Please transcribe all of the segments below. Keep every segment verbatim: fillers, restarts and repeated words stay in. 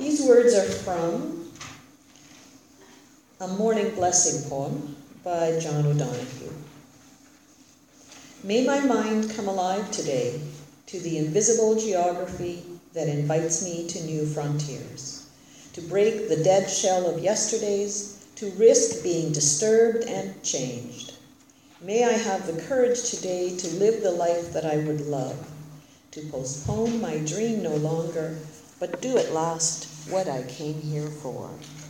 These words are from a morning blessing poem by John O'Donohue. May my mind come alive today to the invisible geography that invites me to new frontiers, to break the dead shell of yesterdays, to risk being disturbed and changed. May I have the courage today to live the life that I would love, to postpone my dream no longer, but do at last what I came here for.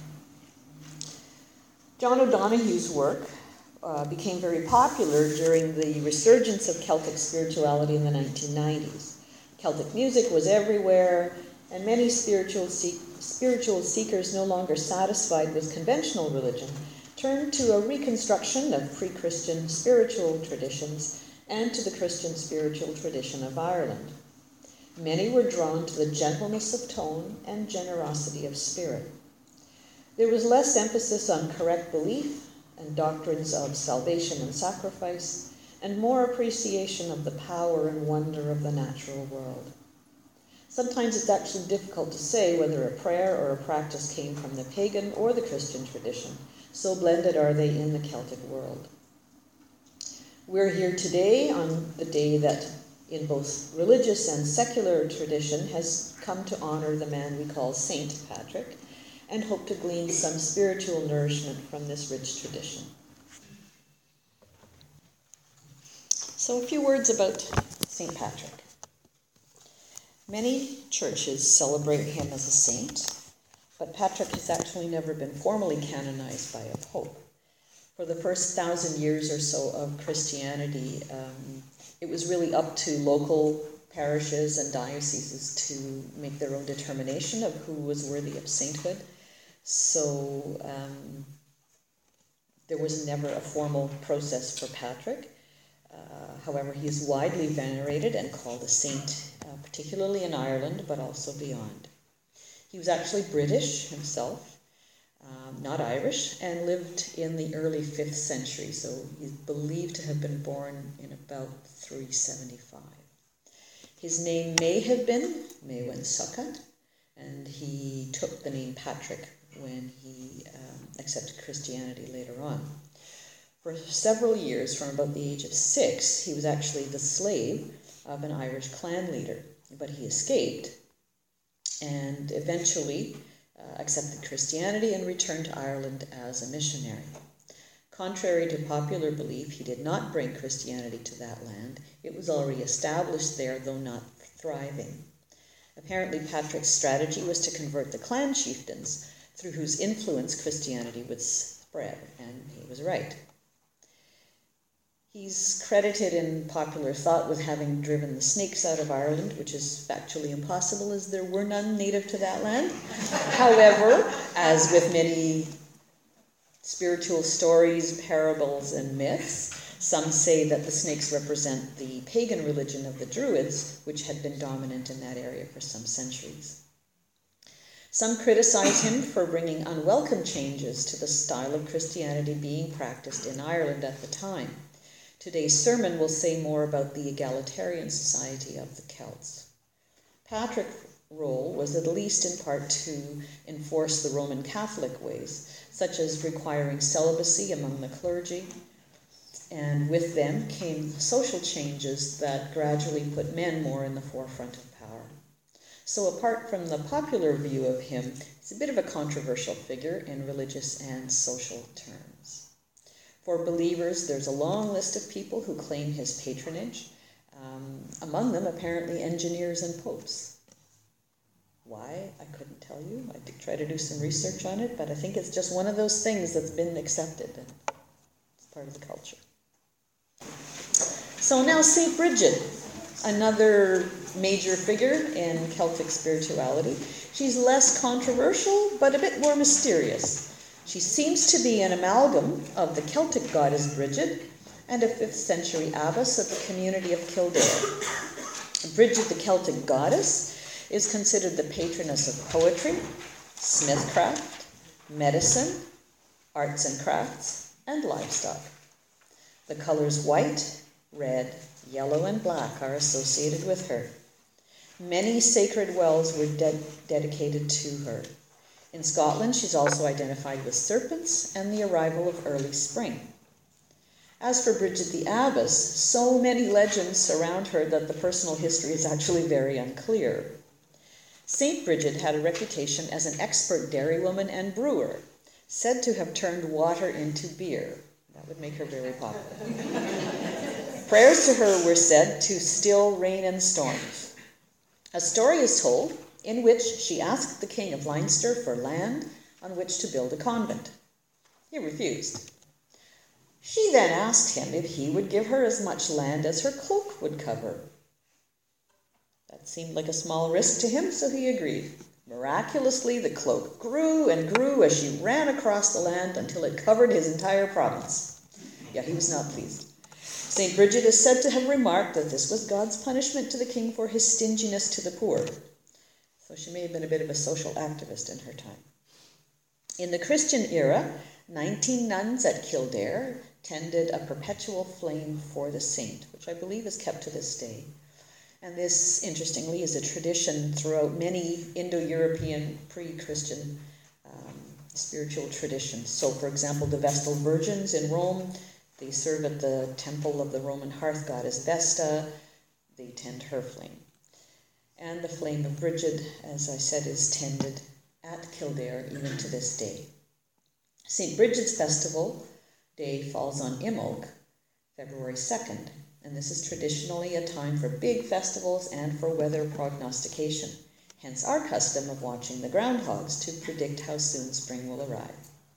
John O'Donohue's work uh, became very popular during the resurgence of Celtic spirituality in the nineteen nineties. Celtic music was everywhere, and many spiritual, seek- spiritual seekers no longer satisfied with conventional religion turned to a reconstruction of pre-Christian spiritual traditions and to the Christian spiritual tradition of Ireland. Many were drawn to the gentleness of tone and generosity of spirit. There was less emphasis on correct belief and doctrines of salvation and sacrifice, and more appreciation of the power and wonder of the natural world. Sometimes it's actually difficult to say whether a prayer or a practice came from the pagan or the Christian tradition, so blended are they in the Celtic world. We're here today on the day that, in both religious and secular tradition, has come to honor the man we call Saint Patrick, and hope to glean some spiritual nourishment from this rich tradition. So a few words about Saint Patrick. Many churches celebrate him as a saint, but Patrick has actually never been formally canonized by a pope. For the first thousand years or so of Christianity, um, it was really up to local parishes and dioceses to make their own determination of who was worthy of sainthood. So um, there was never a formal process for Patrick. Uh, however, he is widely venerated and called a saint, uh, particularly in Ireland, but also beyond. He was actually British himself, um, not Irish, and lived in the early fifth century, so he's believed to have been born in about three seventy-five. His name may have been Maewyn Succat, and he took the name Patrick when he um, accepted Christianity later on. For several years, from about the age of six, he was actually the slave of an Irish clan leader, but he escaped and eventually uh, accepted Christianity and returned to Ireland as a missionary. Contrary to popular belief, he did not bring Christianity to that land. It was already established there, though not thriving. Apparently, Patrick's strategy was to convert the clan chieftains, through whose influence Christianity would spread, and he was right. He's credited in popular thought with having driven the snakes out of Ireland, which is factually impossible, as there were none native to that land. However, as with many spiritual stories, parables, and myths, some say that the snakes represent the pagan religion of the Druids, which had been dominant in that area for some centuries. Some criticize him for bringing unwelcome changes to the style of Christianity being practiced in Ireland at the time. Today's sermon will say more about the egalitarian society of the Celts. Patrick's role was at least in part to enforce the Roman Catholic ways, such as requiring celibacy among the clergy, and with them came social changes that gradually put men more in the forefront of power. So apart from the popular view of him, he's a bit of a controversial figure in religious and social terms. For believers, there's a long list of people who claim his patronage, um, among them apparently engineers and popes. Why? I couldn't tell you. I did try to do some research on it, but I think it's just one of those things that's been accepted, and it's part of the culture. So now Saint Bridget, another major figure in Celtic spirituality. She's less controversial, but a bit more mysterious. She seems to be an amalgam of the Celtic goddess Bridget and a fifth century abbess of the community of Kildare. Bridget, the Celtic goddess, is considered the patroness of poetry, smithcraft, medicine, arts and crafts, and livestock. The colors white, red, yellow, and black are associated with her. Many sacred wells were de- dedicated to her. In Scotland, she's also identified with serpents and the arrival of early spring. As for Bridget the Abbess, so many legends surround her that the personal history is actually very unclear. Saint Bridget had a reputation as an expert dairywoman and brewer, said to have turned water into beer. That would make her very popular. Prayers to her were said to still rain and storms. A story is told in which she asked the king of Leinster for land on which to build a convent. He refused. She then asked him if he would give her as much land as her cloak would cover. That seemed like a small risk to him, so he agreed. Miraculously, the cloak grew and grew as she ran across the land until it covered his entire province. Yeah, he was not pleased. Saint Bridget is said to have remarked that this was God's punishment to the king for his stinginess to the poor. So she may have been a bit of a social activist in her time. In the Christian era, nineteen nuns at Kildare tended a perpetual flame for the saint, which I believe is kept to this day. And this, interestingly, is a tradition throughout many Indo-European pre-Christian um, spiritual traditions. So, for example, the Vestal Virgins in Rome, they serve at the temple of the Roman hearth goddess Vesta. They tend her flame. And the flame of Bridget, as I said, is tended at Kildare even to this day. Saint Bridget's festival day falls on Imbolc, February second. And this is traditionally a time for big festivals and for weather prognostication, hence our custom of watching the groundhogs to predict how soon spring will arrive.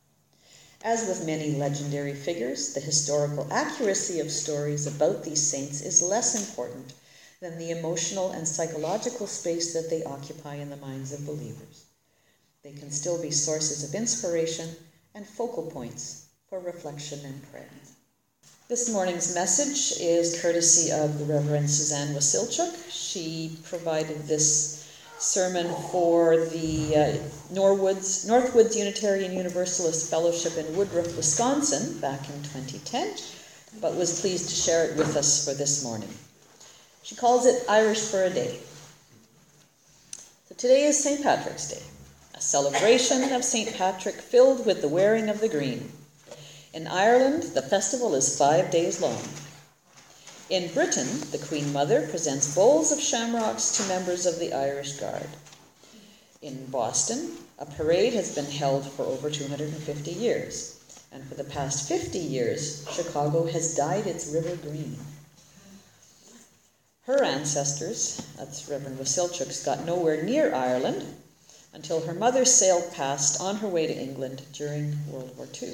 As with many legendary figures, the historical accuracy of stories about these saints is less important than the emotional and psychological space that they occupy in the minds of believers. They can still be sources of inspiration and focal points for reflection and prayer. This morning's message is courtesy of the Reverend Suzanne Wasilchuk. She provided this sermon for the uh, Norwoods, Northwoods Unitarian Universalist Fellowship in Woodruff, Wisconsin, back in twenty ten, but was pleased to share it with us for this morning. She calls it Irish for a Day. So today is Saint Patrick's Day, a celebration of Saint Patrick filled with the wearing of the green. In Ireland, the festival is five days long. In Britain, the Queen Mother presents bowls of shamrocks to members of the Irish Guard. In Boston, a parade has been held for over two hundred fifty years, and for the past fifty years, Chicago has dyed its river green. Her ancestors, that's Reverend Wasilchuk's, got nowhere near Ireland until her mother sailed past on her way to England during World War Two.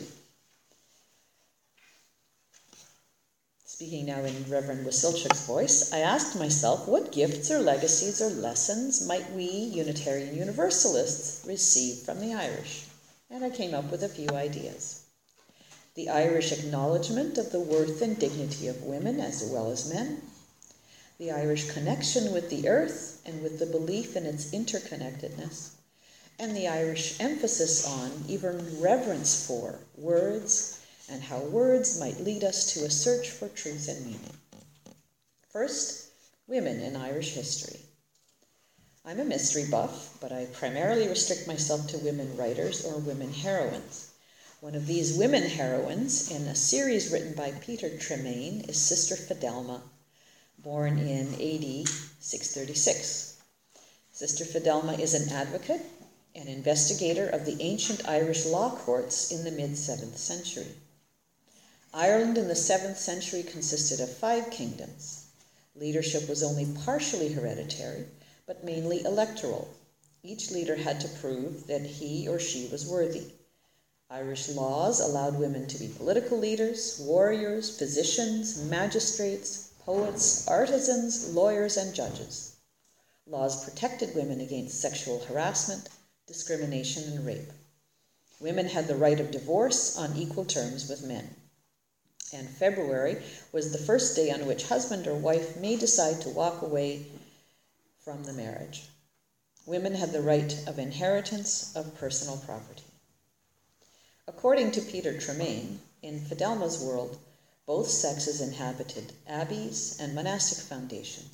Speaking now in Reverend Wasilchuk's voice, I asked myself, what gifts or legacies or lessons might we Unitarian Universalists receive from the Irish? And I came up with a few ideas. The Irish acknowledgement of the worth and dignity of women as well as men. The Irish connection with the earth and with the belief in its interconnectedness. And the Irish emphasis on, even reverence for, words and how words might lead us to a search for truth and meaning. First, women in Irish history. I'm a mystery buff, but I primarily restrict myself to women writers or women heroines. One of these women heroines in a series written by Peter Tremaine is Sister Fidelma, born in A D six thirty-six. Sister Fidelma is an advocate and investigator of the ancient Irish law courts in the mid-seventh century. Ireland in the seventh century consisted of five kingdoms. Leadership was only partially hereditary, but mainly electoral. Each leader had to prove that he or she was worthy. Irish laws allowed women to be political leaders, warriors, physicians, magistrates, poets, artisans, lawyers, and judges. Laws protected women against sexual harassment, discrimination, and rape. Women had the right of divorce on equal terms with men. And February was the first day on which husband or wife may decide to walk away from the marriage. Women had the right of inheritance of personal property. According to Peter Tremaine, in Fidelma's world, both sexes inhabited abbeys and monastic foundations,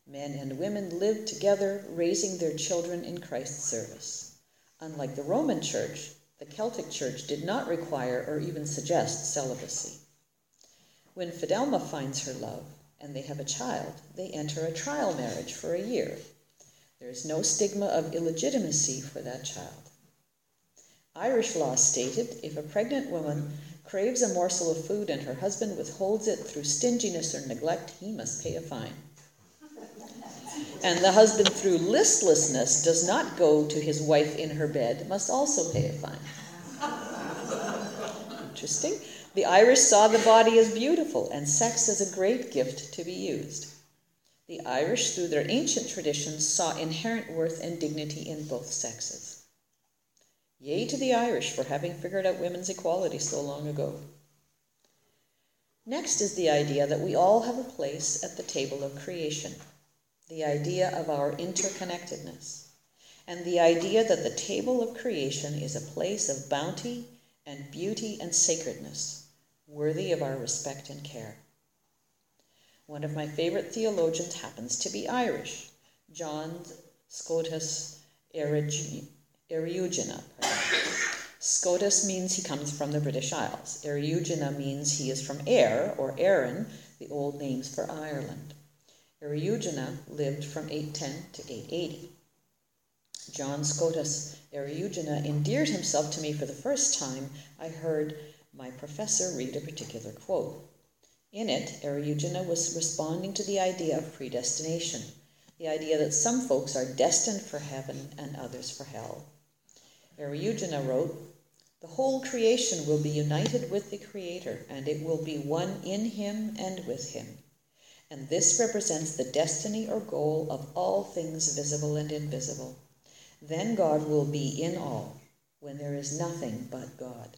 Men and women lived together, raising their children in Christ's service. Unlike the Roman Church, the Celtic Church did not require or even suggest celibacy. When Fidelma finds her love and they have a child, they enter a trial marriage for a year. There is no stigma of illegitimacy for that child. Irish law stated if a pregnant woman craves a morsel of food and her husband withholds it through stinginess or neglect, he must pay a fine. And the husband, through listlessness, does not go to his wife in her bed, must also pay a fine. Interesting. The Irish saw the body as beautiful and sex as a great gift to be used. The Irish, through their ancient traditions, saw inherent worth and dignity in both sexes. Yea to the Irish for having figured out women's equality so long ago. Next is the idea that we all have a place at the table of creation. The idea of our interconnectedness, and the idea that the table of creation is a place of bounty and beauty and sacredness, worthy of our respect and care. One of my favorite theologians happens to be Irish, John Scotus Eriugena. Scotus means he comes from the British Isles. Eriugena means he is from Ayr, or Erin, the old names for Ireland. Eriugena lived from eight ten to eight eighty. John Scotus Eriugena endeared himself to me for the first time. I heard my professor read a particular quote. In it, Eriugena was responding to the idea of predestination, the idea that some folks are destined for heaven and others for hell. Eriugena wrote, "The whole creation will be united with the Creator, and it will be one in Him and with Him. And this represents the destiny or goal of all things visible and invisible. Then God will be in all, when there is nothing but God."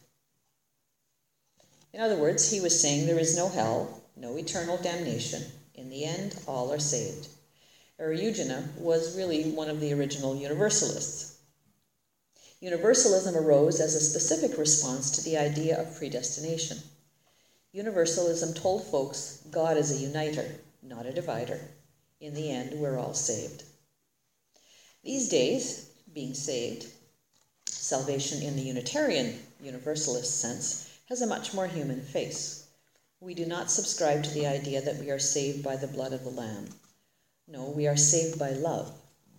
In other words, he was saying there is no hell, no eternal damnation. In the end, all are saved. Eriugena was really one of the original Universalists. Universalism arose as a specific response to the idea of predestination. Universalism told folks God is a uniter, not a divider. In the end, we're all saved. These days, being saved, salvation in the Unitarian Universalist sense, has a much more human face. We do not subscribe to the idea that we are saved by the blood of the Lamb. No, we are saved by love.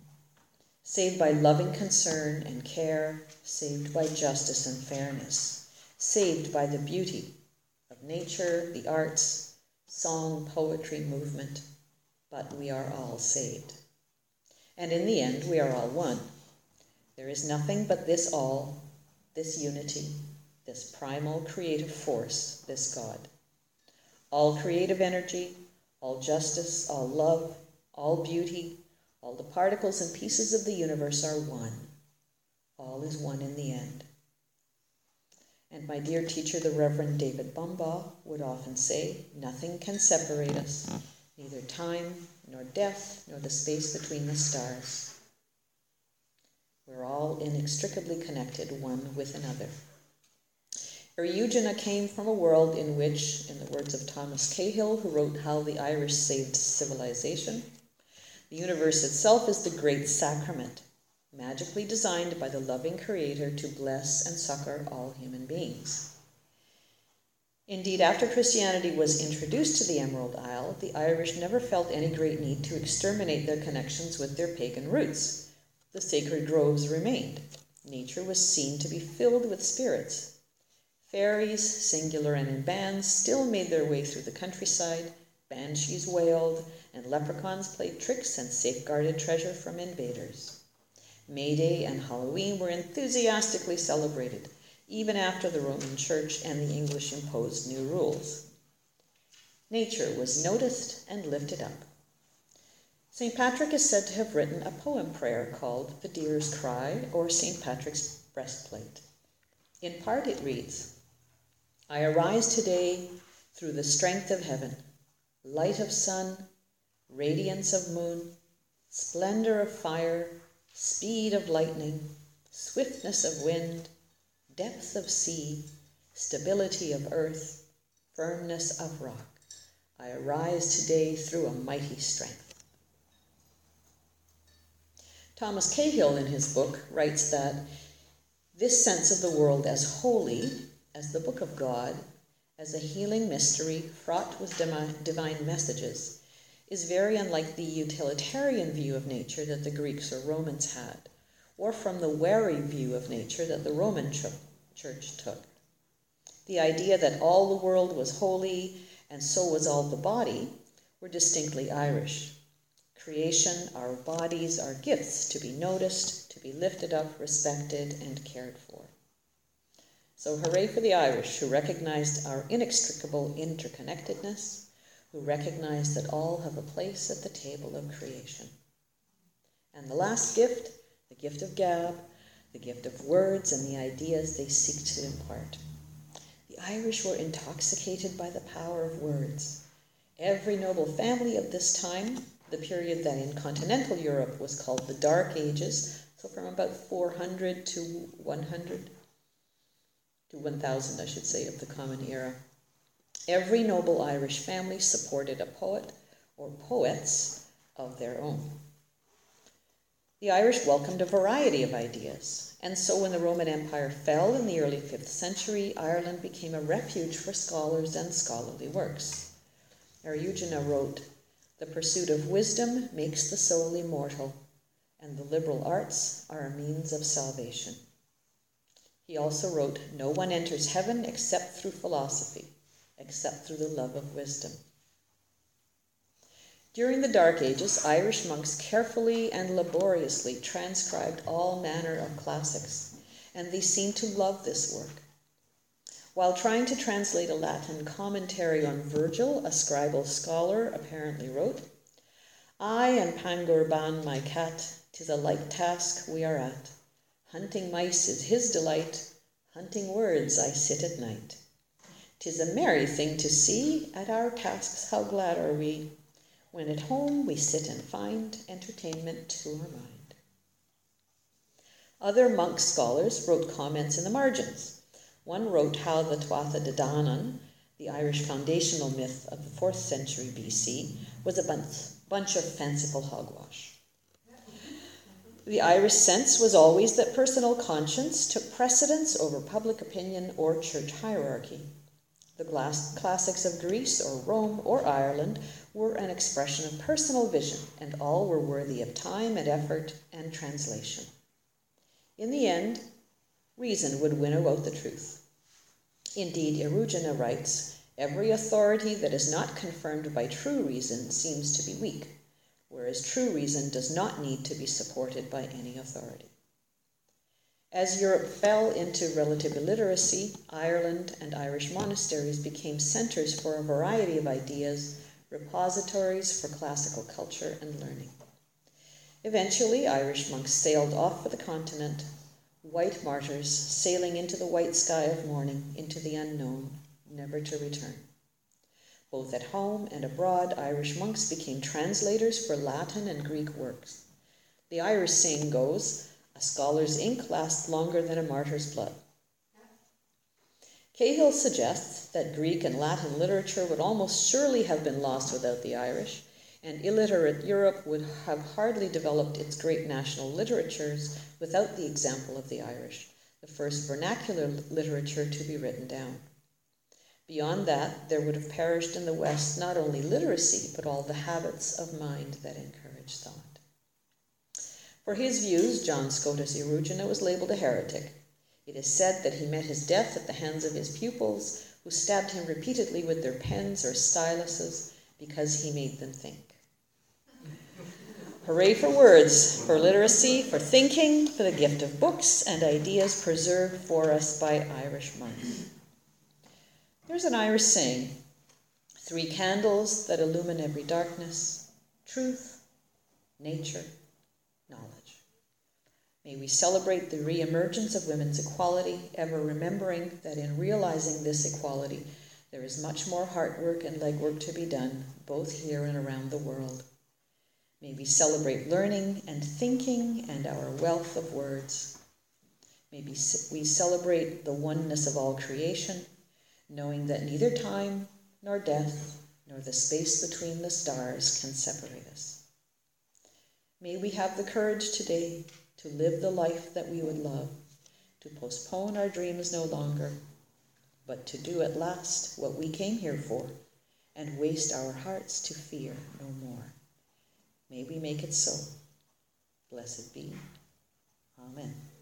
Saved by loving concern and care, saved by justice and fairness, saved by the beauty of nature, the arts, song, poetry, movement, but we are all saved. And in the end, we are all one. There is nothing but this all, this unity, this primal creative force, this God. All creative energy, all justice, all love, all beauty, all the particles and pieces of the universe are one. All is one in the end. And my dear teacher, the Reverend David Bumbaugh, would often say, nothing can separate us, neither time, nor death, nor the space between the stars. We're all inextricably connected one with another. Eriugena came from a world in which, in the words of Thomas Cahill, who wrote How the Irish Saved Civilization, the universe itself is the great sacrament, magically designed by the loving Creator to bless and succor all human beings. Indeed, after Christianity was introduced to the Emerald Isle, the Irish never felt any great need to exterminate their connections with their pagan roots. The sacred groves remained. Nature was seen to be filled with spirits. Fairies, singular and in bands, still made their way through the countryside. Banshees wailed, and leprechauns played tricks and safeguarded treasure from invaders. May Day and Halloween were enthusiastically celebrated, even after the Roman Church and the English imposed new rules. Nature was noticed and lifted up. Saint Patrick is said to have written a poem prayer called The Deer's Cry, or Saint Patrick's Breastplate. In part it reads, I arise today through the strength of heaven, light of sun, radiance of moon, splendor of fire, speed of lightning, swiftness of wind, depth of sea, stability of earth, firmness of rock. I arise today through a mighty strength. Thomas Cahill, in his book, writes that this sense of the world as holy, as the book of God, as a healing mystery fraught with divine messages, is very unlike the utilitarian view of nature that the Greeks or Romans had, or from the wary view of nature that the Roman ch- church took. The idea that all the world was holy and so was all the body were distinctly Irish. Creation, our bodies, are gifts to be noticed, to be lifted up, respected, and cared for. So hooray for the Irish, who recognized our inextricable interconnectedness, who recognize that all have a place at the table of creation. And the last gift, the gift of gab, the gift of words and the ideas they seek to impart. The Irish were intoxicated by the power of words. Every noble family of this time, the period that in continental Europe was called the Dark Ages, so from about four hundred to one hundred, to one thousand, I should say, of the Common Era, every noble Irish family supported a poet or poets of their own. The Irish welcomed a variety of ideas, and so when the Roman Empire fell in the early fifth century, Ireland became a refuge for scholars and scholarly works. Eriugena wrote, "The pursuit of wisdom makes the soul immortal, and the liberal arts are a means of salvation." He also wrote, "No one enters heaven except through philosophy, except through the love of wisdom." During the Dark Ages, Irish monks carefully and laboriously transcribed all manner of classics, and they seemed to love this work. While trying to translate a Latin commentary on Virgil, a scribal scholar apparently wrote, "I and Pangur ban my cat, 'tis a light task we are at. Hunting mice is his delight, hunting words I sit at night. 'Tis a merry thing to see, at our tasks how glad are we, when at home we sit and find entertainment to our mind." Other monk scholars wrote comments in the margins. One wrote how the Tuatha De Danann, the Irish foundational myth of the fourth century B C, was a bunch, bunch of fanciful hogwash. The Irish sense was always that personal conscience took precedence over public opinion or church hierarchy. The classics of Greece or Rome or Ireland were an expression of personal vision, and all were worthy of time and effort and translation. In the end, reason would winnow out the truth. Indeed, Eriugena writes, "Every authority that is not confirmed by true reason seems to be weak, whereas true reason does not need to be supported by any authority." As Europe fell into relative illiteracy, Ireland and Irish monasteries became centers for a variety of ideas, repositories for classical culture and learning. Eventually, Irish monks sailed off for the continent, white martyrs sailing into the white sky of morning, into the unknown, never to return. Both at home and abroad, Irish monks became translators for Latin and Greek works. The Irish saying goes, "A scholar's ink lasts longer than a martyr's blood." Cahill suggests that Greek and Latin literature would almost surely have been lost without the Irish, and illiterate Europe would have hardly developed its great national literatures without the example of the Irish, the first vernacular literature to be written down. Beyond that, there would have perished in the West not only literacy, but all the habits of mind that encourage thought. For his views, John Scotus Eriugena was labeled a heretic. It is said that he met his death at the hands of his pupils, who stabbed him repeatedly with their pens or styluses because he made them think. Hooray for words, for literacy, for thinking, for the gift of books and ideas preserved for us by Irish monks. There's an Irish saying, "Three candles that illumine every darkness, truth, nature, knowledge." May we celebrate the re-emergence of women's equality, ever remembering that in realizing this equality, there is much more heart work and legwork to be done, both here and around the world. May we celebrate learning and thinking and our wealth of words. May we celebrate the oneness of all creation, knowing that neither time, nor death, nor the space between the stars can separate us. May we have the courage today to live the life that we would love, to postpone our dreams no longer, but to do at last what we came here for, and waste our hearts to fear no more. May we make it so. Blessed be. Amen.